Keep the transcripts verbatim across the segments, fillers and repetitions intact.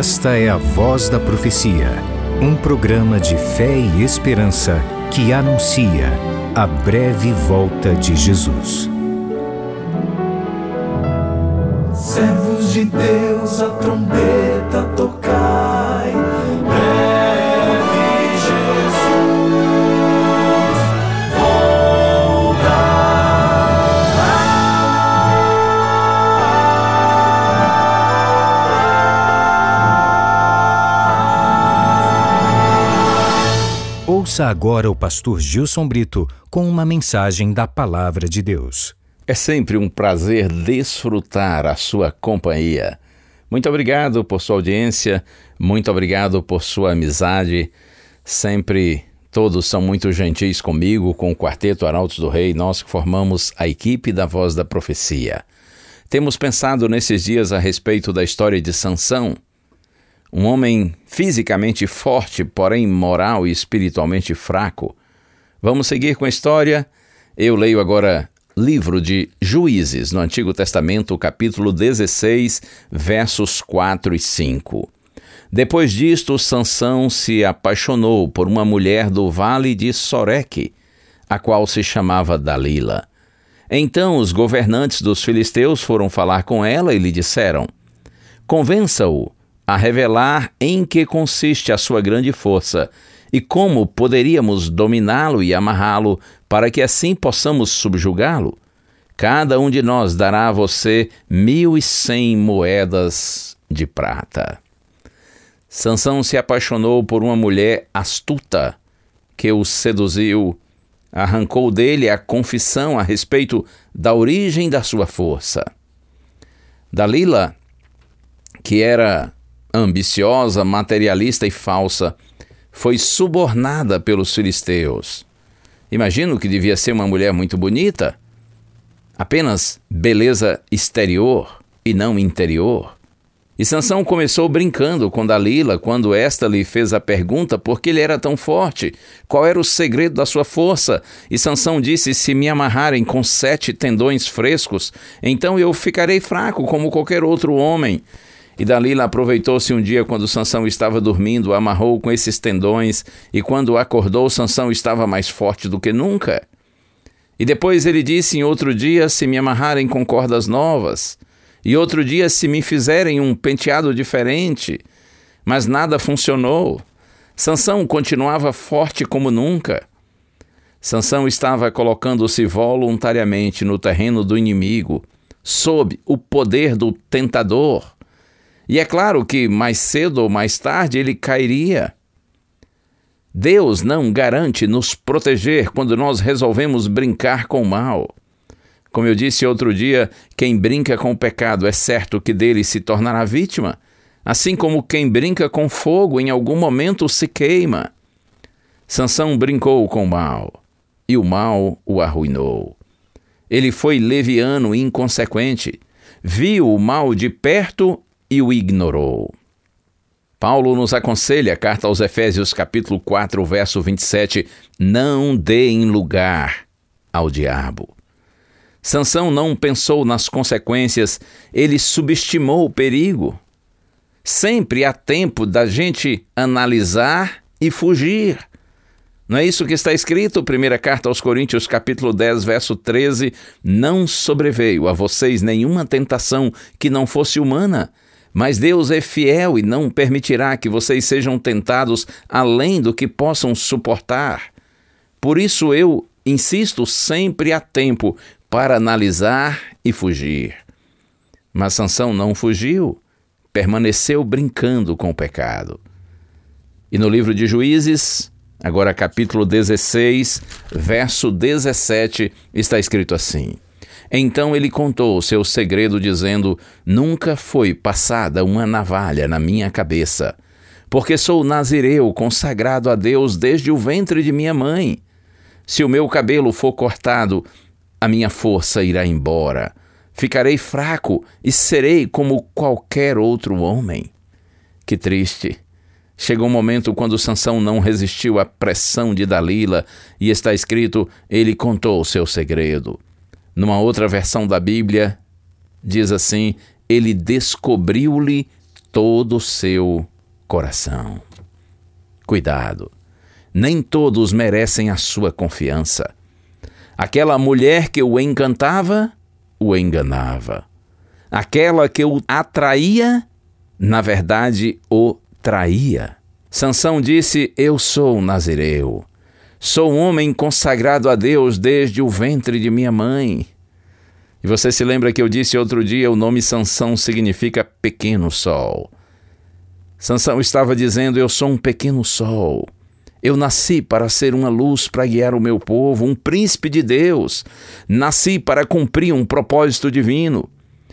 Esta é a Voz da Profecia, um programa de fé e esperança que anuncia a breve volta de Jesus. Servos de Deus, a trombeta tocai, breve Jesus voltará. Ouça agora o pastor Gilson Brito com uma mensagem da Palavra de Deus. É sempre um prazer desfrutar a sua companhia. Muito obrigado por sua audiência, muito obrigado por sua amizade. Sempre todos são muito gentis comigo, com o Quarteto Arautos do Rei, nós que formamos a equipe da Voz da Profecia. Temos pensado nesses dias a respeito da história de Sansão, um homem fisicamente forte, porém moral e espiritualmente fraco. Vamos seguir com a história. Eu leio agora livro de Juízes, no Antigo Testamento, capítulo dezesseis, versos quatro e cinco. Depois disto, Sansão se apaixonou por uma mulher do vale de Soreque, a qual se chamava Dalila. Então os governantes dos filisteus foram falar com ela e lhe disseram: convença-o a revelar em que consiste a sua grande força e como poderíamos dominá-lo e amarrá-lo para que assim possamos subjugá-lo. Cada um de nós dará a você mil e cem moedas de prata. Sansão se apaixonou por uma mulher astuta que o seduziu, arrancou dele a confissão a respeito da origem da sua força. Dalila, que era ambiciosa, materialista e falsa, foi subornada pelos filisteus. Imagino que devia ser uma mulher muito bonita, apenas beleza exterior e não interior. E Sansão começou brincando com Dalila quando esta lhe fez a pergunta por que ele era tão forte, qual era o segredo da sua força. E Sansão disse: se me amarrarem com sete tendões frescos, então eu ficarei fraco como qualquer outro homem. E Dalila aproveitou-se um dia quando Sansão estava dormindo, amarrou com esses tendões, e quando acordou, Sansão estava mais forte do que nunca. E depois ele disse em outro dia: se me amarrarem com cordas novas, e outro dia se me fizerem um penteado diferente. Mas nada funcionou. Sansão continuava forte como nunca. Sansão estava colocando-se voluntariamente no terreno do inimigo, sob o poder do tentador. E é claro que mais cedo ou mais tarde ele cairia. Deus não garante nos proteger quando nós resolvemos brincar com o mal. Como eu disse outro dia, quem brinca com o pecado é certo que dele se tornará vítima, assim como quem brinca com fogo em algum momento se queima. Sansão brincou com o mal, e o mal o arruinou. Ele foi leviano e inconsequente, viu o mal de perto e o ignorou. Paulo nos aconselha, carta aos Efésios, capítulo quatro, verso vinte e sete, não deem lugar ao diabo. Sansão não pensou nas consequências, ele subestimou o perigo. Sempre há tempo da gente analisar e fugir. Não é isso que está escrito? Primeira carta aos Coríntios, capítulo dez, verso treze, não sobreveio a vocês nenhuma tentação que não fosse humana, mas Deus é fiel e não permitirá que vocês sejam tentados além do que possam suportar. Por isso eu insisto, sempre há tempo para analisar e fugir. Mas Sansão não fugiu, permaneceu brincando com o pecado. E no livro de Juízes, agora capítulo dezesseis, verso dezessete, está escrito assim: então ele contou o seu segredo dizendo: nunca foi passada uma navalha na minha cabeça, porque sou nazireu consagrado a Deus desde o ventre de minha mãe. Se o meu cabelo for cortado, a minha força irá embora. Ficarei fraco e serei como qualquer outro homem. Que triste. Chegou um momento quando Sansão não resistiu à pressão de Dalila e está escrito: ele contou o seu segredo. Numa outra versão da Bíblia, diz assim: ele descobriu-lhe todo o seu coração. Cuidado, nem todos merecem a sua confiança. Aquela mulher que o encantava, o enganava. Aquela que o atraía, na verdade, o traía. Sansão disse: eu sou nazireu. Sou um homem consagrado a Deus desde o ventre de minha mãe. E você se lembra que eu disse outro dia, o nome Sansão significa pequeno sol. Sansão estava dizendo: eu sou um pequeno sol. Eu nasci para ser uma luz para guiar o meu povo, um príncipe de Deus. Nasci para cumprir um propósito divino.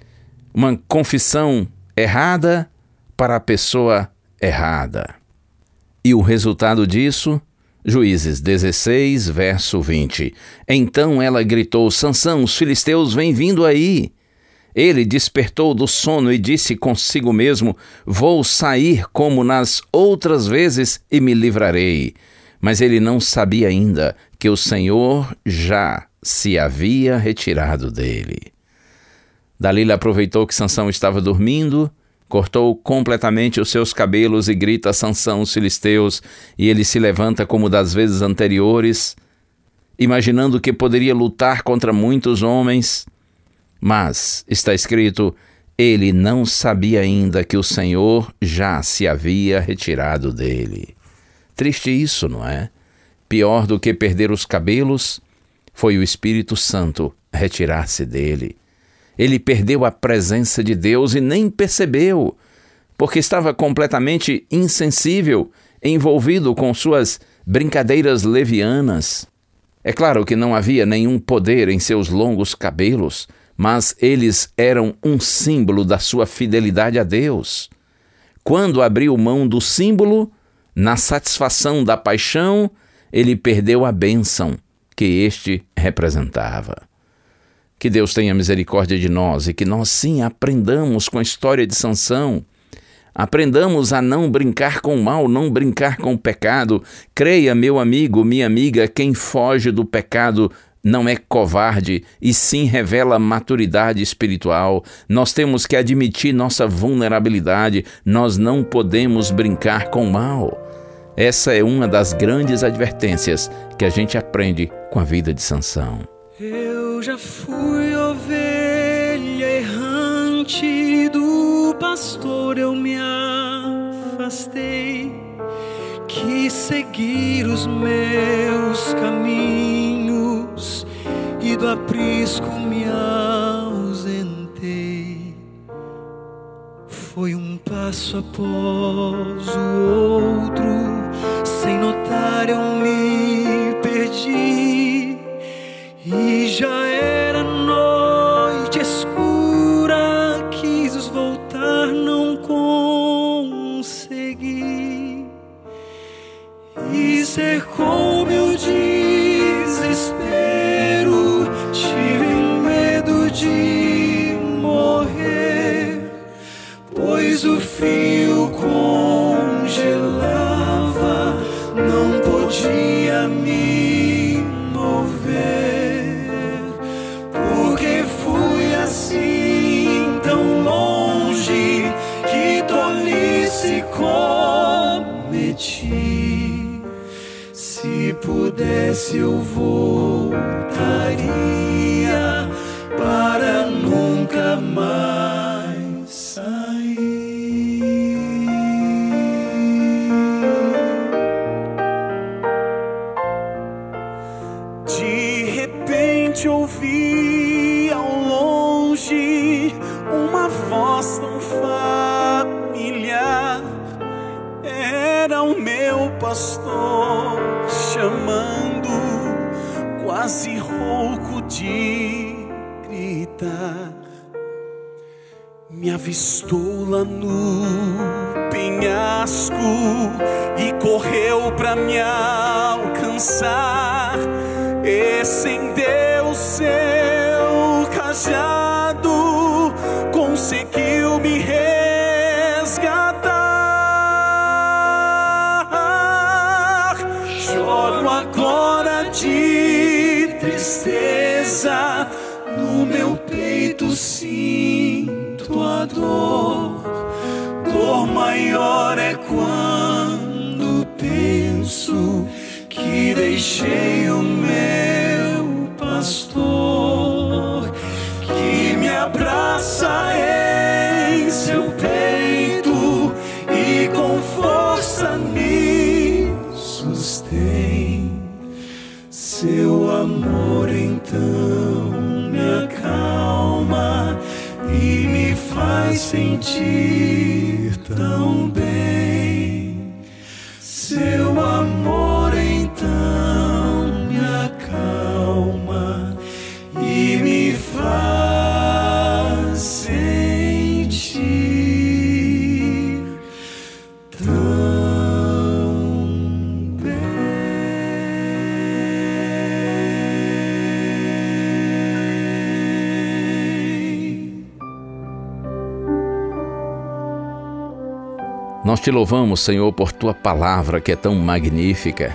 Uma confissão errada para a pessoa errada. E o resultado disso? Juízes dezesseis, verso vinte. Então ela gritou: Sansão, os filisteus vêm vindo aí. Ele despertou do sono e disse consigo mesmo: vou sair como nas outras vezes e me livrarei. Mas ele não sabia ainda que o Senhor já se havia retirado dele. Dalila aproveitou que Sansão estava dormindo, cortou completamente os seus cabelos e grita a Sansão, os filisteus, e ele se levanta como das vezes anteriores, imaginando que poderia lutar contra muitos homens. Mas, está escrito, ele não sabia ainda que o Senhor já se havia retirado dele. Triste isso, não é? Pior do que perder os cabelos foi o Espírito Santo retirar-se dele. Ele perdeu a presença de Deus e nem percebeu, porque estava completamente insensível, envolvido com suas brincadeiras levianas. É claro que não havia nenhum poder em seus longos cabelos, mas eles eram um símbolo da sua fidelidade a Deus. Quando abriu mão do símbolo, na satisfação da paixão, ele perdeu a bênção que este representava. Que Deus tenha misericórdia de nós e que nós sim aprendamos com a história de Sansão. Aprendamos a não brincar com o mal, não brincar com o pecado. Creia, meu amigo, minha amiga, quem foge do pecado não é covarde, e sim revela maturidade espiritual. Nós temos que admitir nossa vulnerabilidade. Nós não podemos brincar com o mal. Essa é uma das grandes advertências que a gente aprende com a vida de Sansão. Eu já fui ovelha errante, do pastor eu me afastei, quis seguir os meus caminhos e do aprisco me ausentei. Foi um passo após o outro, sem notar eu me perdi. E já era noite escura, quis voltar, não consegui. E cercou meu desespero, tive medo de morrer, pois o frio congelava, não podia me mover. Assim tão longe, que tolice cometi. Se pudesse eu voltaria para nunca mais sair. De repente ouvi ao longe uma voz tão familiar. Era o meu pastor chamando, quase rouco de gritar. Me avistou lá no penhasco e correu pra me alcançar. Estendeu seu cajado, conseguiu me resgatar. Choro agora de tristeza, no meu peito sinto a dor, dor maior é quando penso que deixei o meu pastor, que me abraça em seu peito e com força me sustém. Seu amor então me acalma e me faz sentir tão bem. Seu amor então me acalma e me faz sentir tão bem. Nós te louvamos, Senhor, por Tua palavra que é tão magnífica.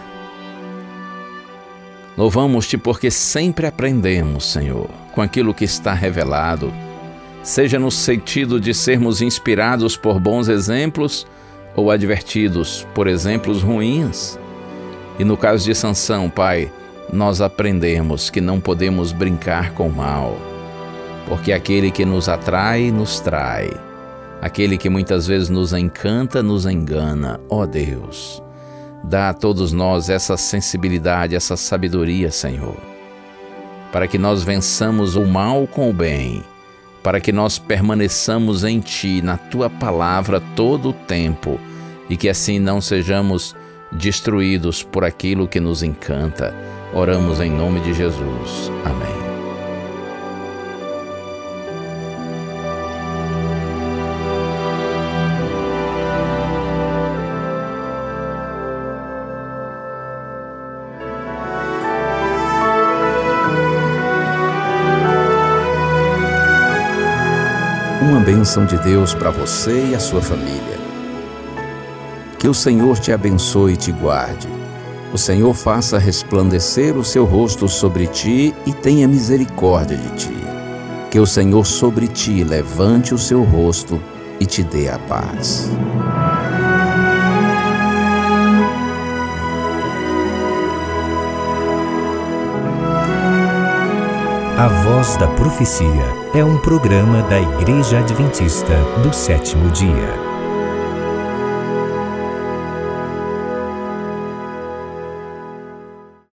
Louvamos-te porque sempre aprendemos, Senhor, com aquilo que está revelado, seja no sentido de sermos inspirados por bons exemplos ou advertidos por exemplos ruins. E no caso de Sansão, Pai, nós aprendemos que não podemos brincar com o mal, porque aquele que nos atrai, nos trai. Aquele que muitas vezes nos encanta, nos engana. Ó Deus, dá a todos nós essa sensibilidade, essa sabedoria, Senhor, para que nós vençamos o mal com o bem, para que nós permaneçamos em Ti, na Tua palavra todo o tempo, e que assim não sejamos destruídos por aquilo que nos encanta. Oramos em nome de Jesus. Amém. Uma bênção de Deus para você e a sua família. Que o Senhor te abençoe e te guarde. O Senhor faça resplandecer o seu rosto sobre ti e tenha misericórdia de ti. Que o Senhor sobre ti levante o seu rosto e te dê a paz. A Voz da Profecia é um programa da Igreja Adventista do Sétimo Dia.